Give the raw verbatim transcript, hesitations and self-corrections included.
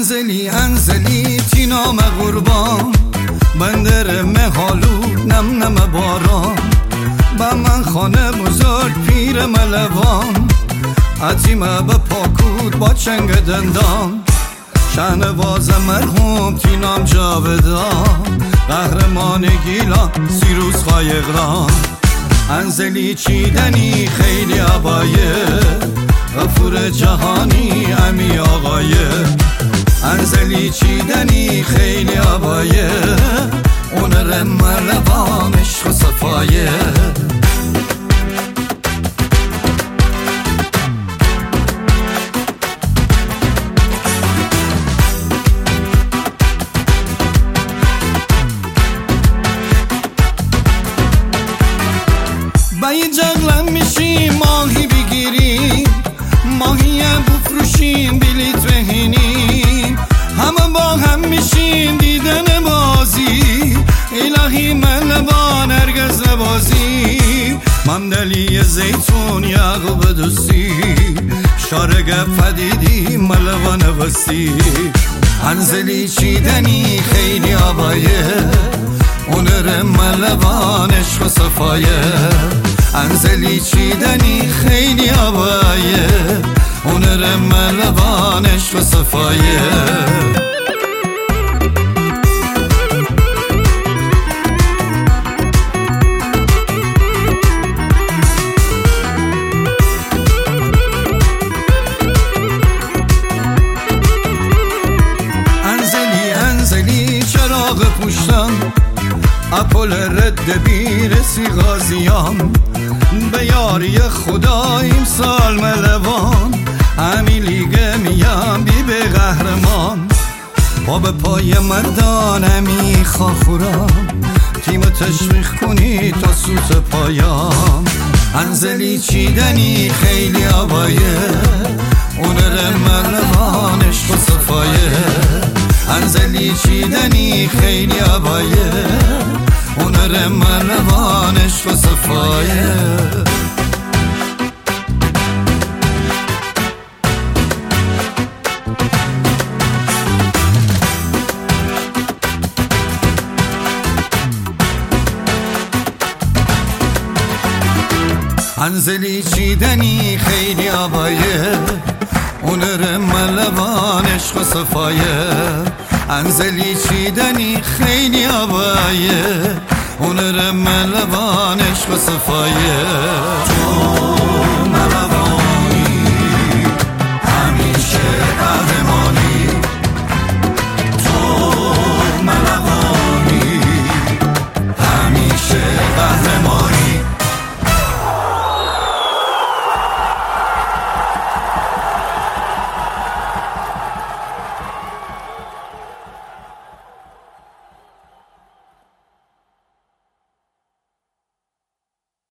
انزلی انزلی تینام قربان بندر مهالو نم نم باران با من خانه بزرگ پیر ملوان عتیمه به پاکود با چنگ دندان شهنواز مرحوم تینام جاودان قهرمان گیلان سیروس خایقران انزلی چیدنی خیلی عبایه غفور جهانی امی آقایه انزلی چیدنی خیلی عبایه اونر ملوان عشق و صفایه بایی جغلم میشیم ماهی بگیریم ماهی بفروشیم بلیت بهینیم همه با هم میشیم دیدن بازی الهی ملوان هرگز نبازی ممدلی زیتون یعقوب دوستی شارگه فدیدی ملوان وستی انزلی چیدنی خیلی آبایه اونر ملوان عشق و صفایه انزلی چیدنی خیلی آبایه اونر ملوان عشق و صفایه انزلی انزلی چراغ پوشتم اپل رد بیرسی غازیان به یاری خدا امسال ملوان همی لیگه میم بی به قهرمان پا به پای مردان همی خاخورم تیم تشویق کنی تا سوت پایان انزلی چیدنی خیلی آبایه اونر ملوان عشق و صفایه انزلی چیدنی خیلی آبایه اونر ملوان عشق و صفایه انزلی چیدنی خیلی آبایه اونر ملوان عشق و صفایه انزلی چیدنی خیلی آبایه اونر ملوان عشق و صفایه تو ملوان